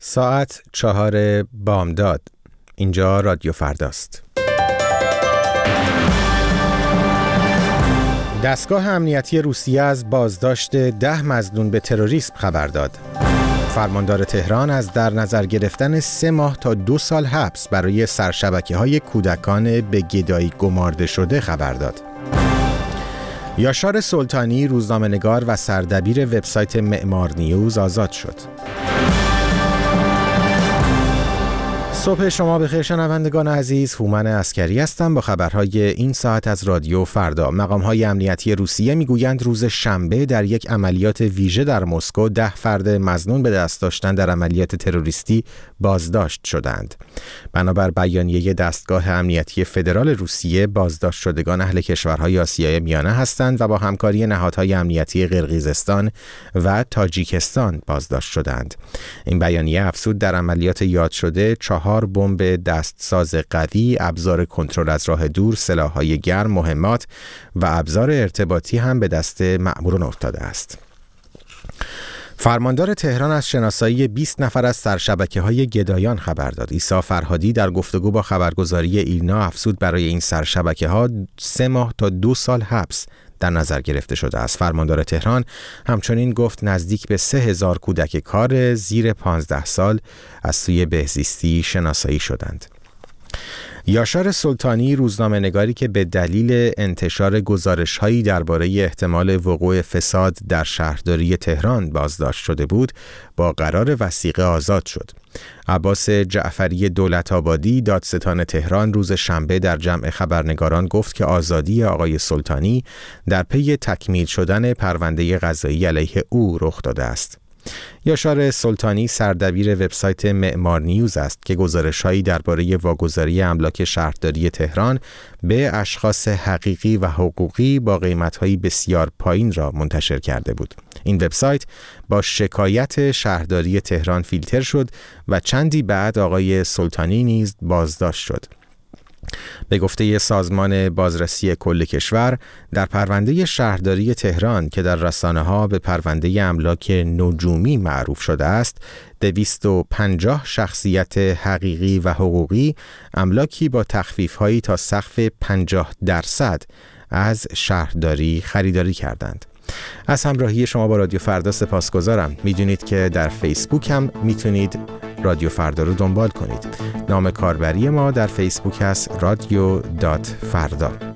ساعت 4 بامداد. اینجا رادیو فرداست. دستگاه امنیتی روسیه از بازداشت 10 مظنون به تروریسم خبر داد. فرماندار تهران از در نظر گرفتن 3 ماه تا 2 سال حبس برای سرشبکه‌های کودکان به گدایی گمارده شده خبر داد. یاشار سلطانی، روزنامه‌نگار و سردبیر وبسایت معمار نیوز آزاد شد. صبح شما بخیر شنوندگان عزیز، هومن عسکری هستم با خبرهای این ساعت از رادیو فردا. مقام‌های امنیتی روسیه میگویند روز شنبه در یک عملیات ویژه در مسکو 10 فرد مظنون به دست داشتن در عملیات تروریستی بازداشت شدند. بنابر بیانیه دستگاه امنیتی فدرال روسیه، بازداشت شدگان اهل کشورهای آسیای میانه هستند و با همکاری نهادهای امنیتی قرقیزستان و تاجیکستان بازداشت شدند. این بیانیه افزود در عملیات یاد شده 4 بمب دستساز قوی، ابزار کنترل از راه دور، سلاح‌های گرم، مهمات و ابزار ارتباطی هم به دست مأموران افتاده است. فرماندار تهران از شناسایی 20 نفر از سرشبکه‌های گدایان خبر داد. عیسی فرهادی در گفتگو با خبرگزاری ایلنا افزود برای این سرشبکه‌ها 3 ماه تا 2 سال حبس در نظر گرفته شده است. فرماندار تهران همچنین گفت نزدیک به 3000 کودک کار زیر 15 سال از سوی بهزیستی شناسایی شدند. یاشار سلطانی، روزنامه‌نگاری که به دلیل انتشار گزارش‌هایی درباره احتمال وقوع فساد در شهرداری تهران بازداشت شده بود، با قرار وثیقه آزاد شد. عباس جعفری دولت‌آبادی، دادستان تهران، روز شنبه در جمع خبرنگاران گفت که آزادی آقای سلطانی در پی تکمیل شدن پرونده قضایی علیه او رخ داده است. یاشار سلطانی سردبیر وبسایت معمار نیوز است که گزارش‌هایی درباره واگذاری املاک شهرداری تهران به اشخاص حقیقی و حقوقی با قیمت‌های بسیار پایین را منتشر کرده بود. این وبسایت با شکایت شهرداری تهران فیلتر شد و چندی بعد آقای سلطانی نیز بازداشت شد. به گفته سازمان بازرسی کل کشور، در پرونده شهرداری تهران که در رسانه‌ها به پرونده املاک نجومی معروف شده است، 250 شخصیت حقیقی و حقوقی املاکی با تخفیف‌هایی تا سقف 50% از شهرداری خریداری کردند. از همراهی شما با رادیو فردا سپاسگزارم. میدونید که در فیسبوک هم میتونید رادیو فردا رو دنبال کنید. نام کاربری ما در فیسبوک هست رادیو.فردا.